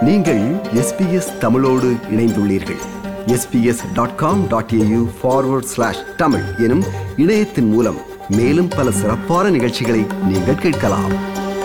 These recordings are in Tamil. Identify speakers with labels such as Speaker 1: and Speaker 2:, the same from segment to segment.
Speaker 1: நீங்கள் SBS தமிழோடு இணைந்துள்ளீர்கள். sbs.com.au/tamil எனும் இணையத்தின் மூலம் மேலும் பல சிறப்பான நிகழ்ச்சிகளை நீங்கள் கேட்கலாம்.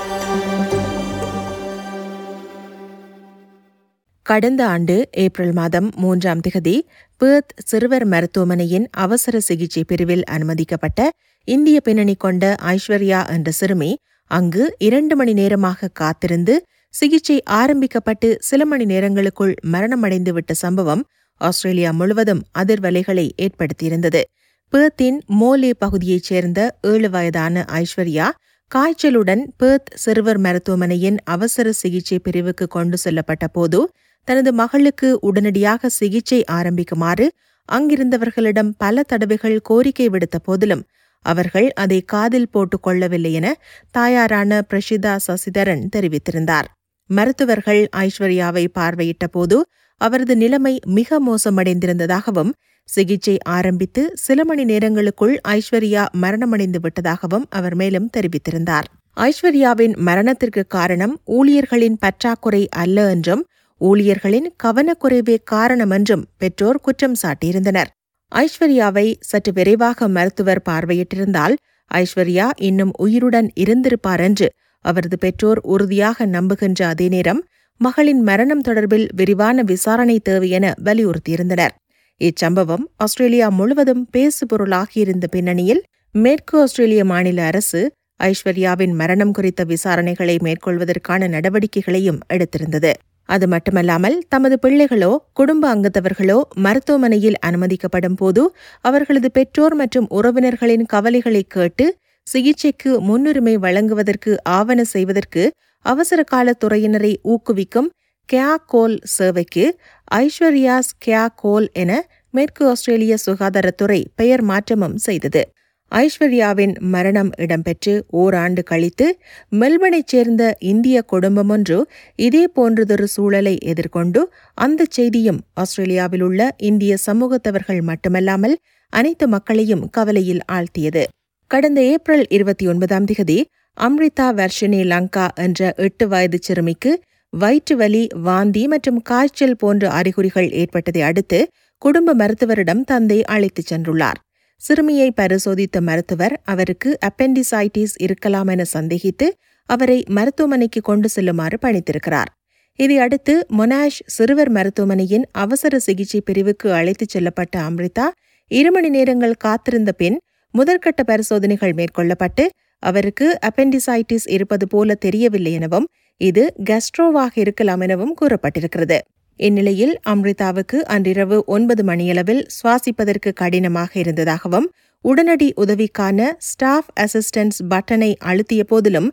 Speaker 2: கடந்த ஆண்டு ஏப்ரல் மாதம் 3ஆம் திகதி பெர்த் சிறுவர் மருத்துவமனையின் அவசர சிகிச்சை பிரிவில் அனுமதிக்கப்பட்ட இந்திய பின்னணி கொண்ட ஐஸ்வர்யா என்ற சிறுமி அங்கு 2 மணி நேரமாக காத்திருந்து சிகிச்சை ஆரம்பிக்கப்பட்டு சில மணி நேரங்களுக்குள் மரணமடைந்துவிட்ட சம்பவம் ஆஸ்திரேலியா முழுவதும் அதிர்வலைகளை ஏற்படுத்தியிருந்தது. பெர்த்தின் மோலே பகுதியைச் சேர்ந்த 7 வயதான ஐஸ்வர்யா காய்ச்சலுடன் பெர்த் சிறுவர் மருத்துவமனையின் அவசர சிகிச்சை பிரிவுக்கு கொண்டு செல்லப்பட்ட போது தனது மகளுக்கு உடனடியாக சிகிச்சை ஆரம்பிக்குமாறு அங்கிருந்தவர்களிடம் பல தடவைகள் கோரிக்கை விடுத்த போதிலும் அவர்கள் அதை காதில் போட்டுக் கொள்ளவில்லை என தாயாரான பிரஷிதா சசிதரன் தெரிவித்திருந்தார். மருத்துவர்கள் ஐஸ்வர்யாவை பார்வையிட்ட போது அவரது நிலைமை மிக மோசமடைந்திருந்ததாகவும் சிகிச்சை ஆரம்பித்து சில மணி நேரங்களுக்குள் ஐஸ்வர்யா மரணமடைந்து விட்டதாகவும் அவர் மேலும் தெரிவித்திருந்தார். ஐஸ்வர்யாவின் மரணத்திற்கு காரணம் ஊழியர்களின் பற்றாக்குறை அல்ல என்றும் ஊழியர்களின் கவனக்குறைவே காரணம் என்றும் பெற்றோர் குற்றம் சாட்டியிருந்தனர். ஐஸ்வர்யாவை சற்று விரைவாக மருத்துவர் பார்வையிட்டிருந்தால் ஐஸ்வர்யா இன்னும் உயிருடன் இருந்திருப்பார் என்று அவரது பெற்றோர் உறுதியாக நம்புகின்ற அதே நேரம் மகளின் மரணம் தொடர்பில் விரிவான விசாரணை தேவை என வலியுறுத்தியிருந்தனர். இச்சம்பவம் ஆஸ்திரேலியா முழுவதும் பேசுபொருளாகியிருந்த பின்னணியில் மேற்கு ஆஸ்திரேலிய மாநில அரசு ஐஸ்வர்யாவின் மரணம் குறித்த விசாரணைகளை மேற்கொள்வதற்கான நடவடிக்கைகளையும் எடுத்திருந்தது. அது மட்டுமல்லாமல் தமது பிள்ளைகளோ குடும்ப அங்கத்தவர்களோ மருத்துவமனையில் அனுமதிக்கப்படும் போது அவர்களது பெற்றோர் மற்றும் உறவினர்களின் கவலைகளை கேட்டு சிகிச்சைக்கு முன்னுரிமை வழங்குவதற்கு ஆவண செய்வதற்கு அவசர கால துறையினரை ஊக்குவிக்கும் கேர் கோல் சேவைக்கு ஐஸ்வர்யாஸ் கேர் கோல் என மேற்கு ஆஸ்திரேலிய சுகாதாரத்துறை பெயர் மாற்றமும் செய்தது. ஐஸ்வர்யாவின் மரணம் இடம்பெற்று ஓராண்டு கழித்து மெல்பர்னைச் சேர்ந்த இந்திய குடும்பம் ஒன்று இதே போன்றதொரு சூழலை எதிர்கொண்டு அந்த செய்தியும் ஆஸ்திரேலியாவில் உள்ள இந்திய சமூகத்தவர்கள் மட்டுமல்லாமல் அனைத்து மக்களையும் கவலையில் ஆழ்த்தியது. கடந்த ஏப்ரல் 29ஆம் திகதி அம்ரிதா வர்ஷினி லங்கா என்ற 8 வயது சிறுமிக்கு வயிற்று வலி, வாந்தி மற்றும் காய்ச்சல் போன்ற அறிகுறிகள் ஏற்பட்டதை அடுத்து குடும்ப மருத்துவரிடம் தந்தை அழைத்துச் சென்றுள்ளார். சிறுமியை பரிசோதித்த மருத்துவர் அவருக்கு அப்பெண்டிசைட்டிஸ் இருக்கலாம் என சந்தேகித்து அவரை மருத்துவமனைக்கு கொண்டு செல்லுமாறு பணித்திருக்கிறார். இதையடுத்து மொனாஷ் சிறுவர் மருத்துவமனையின் அவசர சிகிச்சை பிரிவுக்கு அழைத்துச் செல்லப்பட்ட அம்ரிதா 2 மணி நேரங்கள் காத்திருந்த பின் முதற்கட்ட பரிசோதனைகள் மேற்கொள்ளப்பட்டு அவருக்கு அப்பெண்டிசைட்டிஸ் இருப்பது போல தெரியவில்லை எனவும் இது கஸ்ட்ரோவாக இருக்கலாம் எனவும் கூறப்பட்டிருக்கிறது. இந்நிலையில் அம்ரிதாவுக்கு அன்றிரவு 9 மணியளவில் சுவாசிப்பதற்கு கடினமாக இருந்ததாகவும் உடனடி உதவிக்கான ஸ்டாஃப் அசிஸ்டன்ஸ் பட்டனை அழுத்திய போதிலும்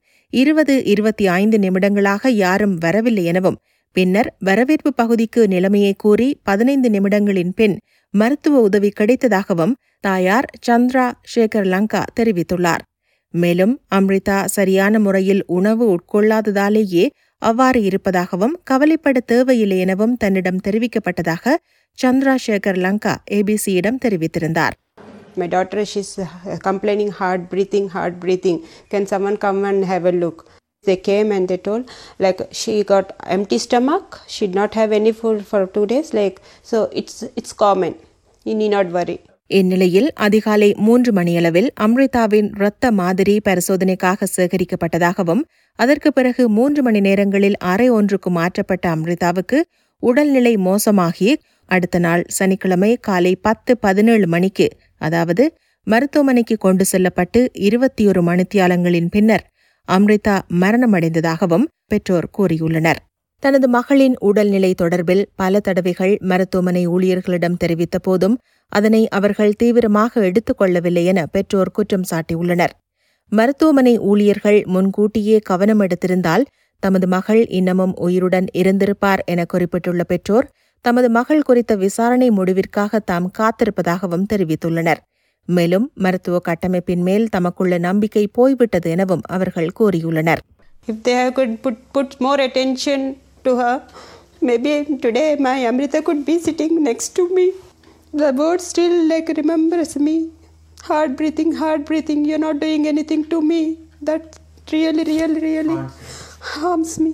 Speaker 2: 20-25 நிமிடங்களாக யாரும் வரவில்லை எனவும் பின்னர் வரவேற்பு பகுதிக்கு நிலைமையை கூறி 15 நிமிடங்களின் பின் மருத்துவ உதவி கிடைத்ததாகவும் தாயார் சந்திரா சேகர் லங்கா தெரிவித்துள்ளார். மேலும் அம்ரிதா சரியான முறையில் உணவு உட்கொள்ளாததாலேயே அவ்வாறு இருப்பதாகவும் கவலைப்பட தேவையில்லை எனவும் தன்னிடம் தெரிவிக்கப்பட்டதாக சந்திரா சேகர் லங்கா ஏபிசியிடம் தெரிவித்திருந்தார்.
Speaker 3: My daughter, she's complaining hard breathing. Can someone come and have a look? They came and they told like she got empty stomach. She did not have any food for 2 days. So it's common. You need not worry.
Speaker 2: இந்நிலையில் அதிகாலை 3 மணியளவில் அம்ரிதாவின் இரத்த மாதிரி பரிசோதனைக்காக சேகரிக்கப்பட்டதாகவும் அதற்கு பிறகு 3 மணி நேரங்களில் அறை ஒன்றுக்கு மாற்றப்பட்ட அம்ரிதாவுக்கு உடல்நிலை மோசமாகி அடுத்த நாள் சனிக்கிழமை காலை 10:17 மணிக்கு அதாவது மருத்துவமனைக்கு கொண்டு செல்லப்பட்டு 21 மணித்தியாலங்களின் பின்னர் அம்ரிதா மரணமடைந்ததாகவும் பெற்றோர் கூறியுள்ளனர். தனது மகளின் உடல்நிலை தொடர்பில் பல தடவைகள் மருத்துவமனை ஊழியர்களிடம் தெரிவித்த போதும் அதனை அவர்கள் தீவிரமாக எடுத்துக் கொள்ளவில்லை என பெற்றோர் குற்றம் சாட்டியுள்ளனர். மருத்துவமனை ஊழியர்கள் முன்கூட்டியே கவனம் எடுத்திருந்தால் தமது மகள் இன்னமும் உயிருடன் இருந்திருப்பார் என குறிப்பிட்டுள்ள பெற்றோர் தமது மகள் குறித்த விசாரணை முடிவிற்காக தாம் காத்திருப்பதாகவும் தெரிவித்துள்ளனர். மேலும் மருத்துவ கட்டமைப்பின் மேல் தமக்குள்ள நம்பிக்கை போய்விட்டது எனவும் அவர்கள் கூறியுள்ளனர்.
Speaker 3: If they could put more attention to her, maybe today my Amrita could be sitting next to me. The word still remembers me. Hard breathing. You're not doing anything to me. That really harms me.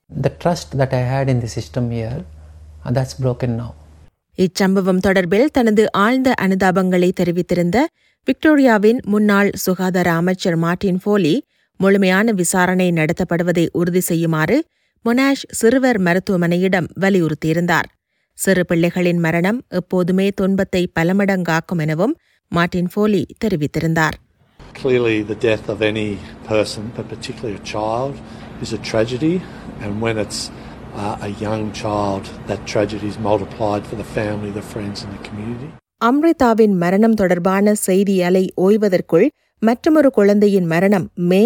Speaker 4: The trust that I had in the system here, that's broken now.
Speaker 2: இச்சம்பவம் தொடர்பில் தனது ஆழ்ந்த அனுதாபங்களை தெரிவித்திருந்த விக்டோரியாவின் முன்னாள் சுகாதார அமைச்சர் மார்ட்டின் ஃபோலி முழுமையான விசாரணை நடத்தப்படுவதை உறுதி செய்யுமாறு மொனாஷ் சிறுவர் மருத்துவமனையிடம் வலியுறுத்தியிருந்தார். சிறு பிள்ளைகளின் மரணம் எப்போதுமே துன்பத்தை பலமடங்காக்கும் எனவும் மார்ட்டின் ஃபோலி தெரிவித்திருந்தார்.
Speaker 5: Clearly the death of any person, but particularly a child, is a tragedy, and when it's a young child, that tragedy is multiplied for the family, the friends and the community.
Speaker 2: அம்ரிதாவின் மரணம் தொடர்பான செய்தி அலை ஓய்வதற்குள் மற்றொரு குழந்தையின் மரணம் மே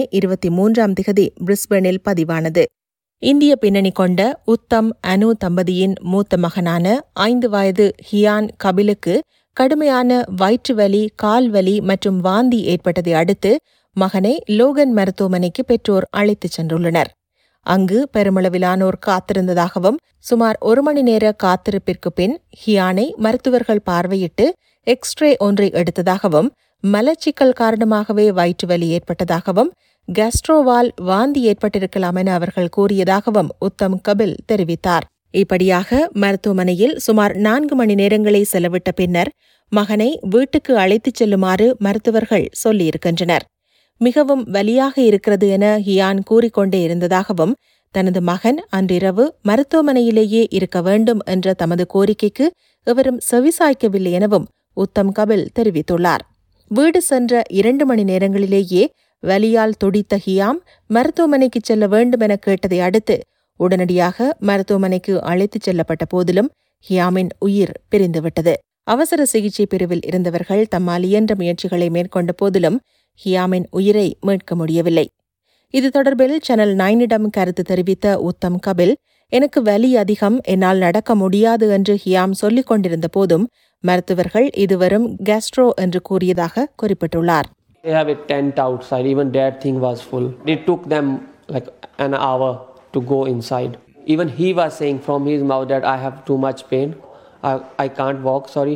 Speaker 2: 23 பிரிஸ்பனில் பதிவானது. இந்திய பின்னணி கொண்ட உத்தம் அனு தம்பதியின் மூத்த மகனான 5 வயது ஹியான் கபிலுக்கு கடுமையான வயிற்றுவலி, கால்வலி மற்றும் வாந்தி ஏற்பட்டதை அடுத்து மகனை லோகன் மருத்துவமனைக்கு பெற்றோர் அழைத்துச் சென்றுள்ளனர். அங்கு பெருமளவிலானோர் காத்திருந்ததாகவும் சுமார் 1 மணி நேர காத்திருப்பிற்கு பின் ஹியானை மருத்துவர்கள் பார்வையிட்டு எக்ஸ்ரே ஒன்றை எடுத்ததாகவும் மலச்சிக்கல் காரணமாகவே வயிற்றுவலி ஏற்பட்டதாகவும் கேஸ்ட்ரோவால் வாந்தி ஏற்பட்டிருக்கலாம் என அவர்கள் கூறியதாகவும் உத்தம் கபில் தெரிவித்தார். இப்படியாக மருத்துவமனையில் சுமார் 4 மணி நேரங்களை செலவிட்ட பின்னர் மகனை வீட்டுக்கு அழைத்துச் செல்லுமாறு மருத்துவர்கள் சொல்லியிருக்கின்றனர். மிகவும் வலியாக இருக்கிறது என ஹியான் கூறிக்கொண்டே இருந்ததாகவும் தனது மகன் அன்றிரவு மருத்துவமனையிலேயே இருக்க வேண்டும் என்ற தமது கோரிக்கைக்கு எவரும் செவிசாய்க்கவில்லை எனவும் உத்தம் கபில் தெரிவித்துள்ளார். வீடு சென்ற 2 மணி நேரங்களிலேயே வலியால் துடித்த ஹியாம் மருத்துவமனைக்கு செல்ல வேண்டும் என கேட்டதை அடுத்து உடனடியாக மருத்துவமனைக்கு அழைத்துச் செல்லப்பட்ட போதிலும் ஹியாமின் உயிர் பிரிந்துவிட்டது. அவசர சிகிச்சை பிரிவில் இருந்தவர்கள் தம்மால் இயன்ற முயற்சிகளை மேற்கொண்ட போதிலும் ஹியாமின் உயிரை மீட்க முடியவில்லை. இது தொடர்பில் சேனல் 9 கருத்து தெரிவித்த உத்தம் கபில், எனக்கு வலி அதிகம், என்னால் நடக்க முடியாது என்று ஹியாம் சொல்லிக் கொண்டிருந்த போதும் மருத்துவர்கள் இதுவரும் கேஸ்ட்ரோ என்று கூறியதாக குறிப்பிட்டுள்ளார்.
Speaker 6: They have a tent outside, even that thing was full. It took them like an hour to go inside. Even he was saying from his mouth that I have too much pain, I can't walk, sorry.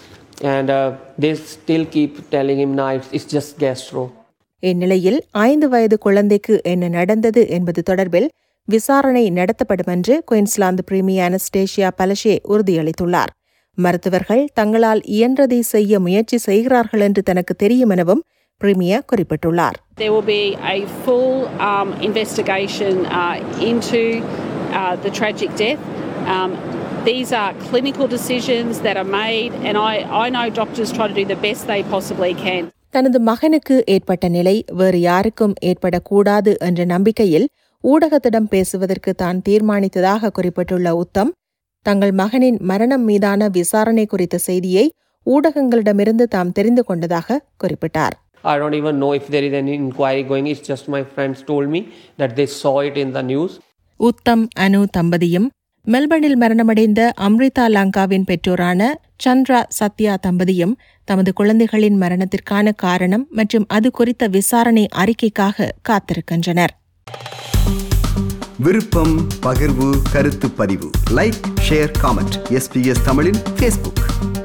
Speaker 6: And they still keep telling him, nah, it's just gastro.
Speaker 2: இந்நிலையில் 5 வயது குழந்தைக்கு என்ன நடந்தது என்பது தொடர்பில் விசாரணை நடத்தப்படும் என்று குயின்ஸ்லாந்து பிரீமியர் அனஸ்டேஷியா பலஷே உறுதியளித்துள்ளார். மருத்துவர்கள் தங்களால் இயன்றதை செய்ய முயற்சி செய்கிறார்கள் என்று தனக்கு தெரியும் எனவும் பிரீமியர் குறிப்பிட்டுள்ளார்.
Speaker 7: There will be a full investigation into the tragic death. These are clinical decisions that are made, and I know doctors try to do the best they possibly can.
Speaker 2: தனது மகனுக்கு ஏற்பட்ட நிலை வேறு யாருக்கும் ஏற்படக்கூடாது என்ற நம்பிக்கையில் ஊடகத்திடம் பேசுவதற்கு தான் தீர்மானித்ததாக குறிப்பிட்டுள்ள உத்தம், தங்கள் மகனின் மரணம் மீதான விசாரணை குறித்த செய்தியை ஊடகங்களிடமிருந்து தாம் தெரிந்து கொண்டதாக குறிப்பிட்டார்.
Speaker 6: I don't even know if there is any inquiry going. It's just my friends told me that they saw it in the news.
Speaker 2: Uttam அனு தம்பதியும் மெல்பர்னில் மரணமடைந்த அம்ரிதா லங்காவின் பெற்றோரான சந்திரா சத்யா தம்பதியும் தமது குழந்தைகளின் மரணத்திற்கான காரணம் மற்றும் அது குறித்த விசாரணை அறிக்கைக்காக காத்திருக்கின்றனர்.
Speaker 1: விருப்பம், பகிர்வு, கருத்து பதிவு, லைக், ஷேர், காமெண்ட். SBS தமிழின் Facebook.